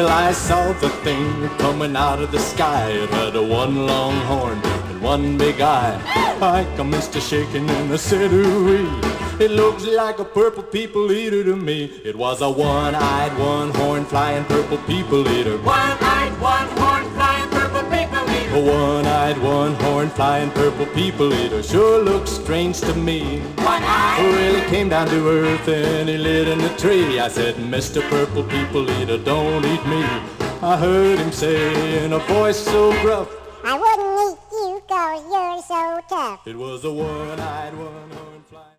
I saw the thing coming out of the sky. It had a one long horn and one big eye. I commenced to shaking and I said, ooh-wee, it looks like a purple people eater to me. It was a one-eyed, one-horn flying purple people eater. One-eyed, one-horn flying purple people eater. A one-eyed, one-horn flying purple people eater sure looks strange to me. One-eyed. Well, he came down to earth and he lit in a tree. I said, Mr. Purple People Eater, don't eat me. I heard him say in a voice so gruff, I wouldn't eat you 'cause you're so tough. it was a one-eyed, one-horn flying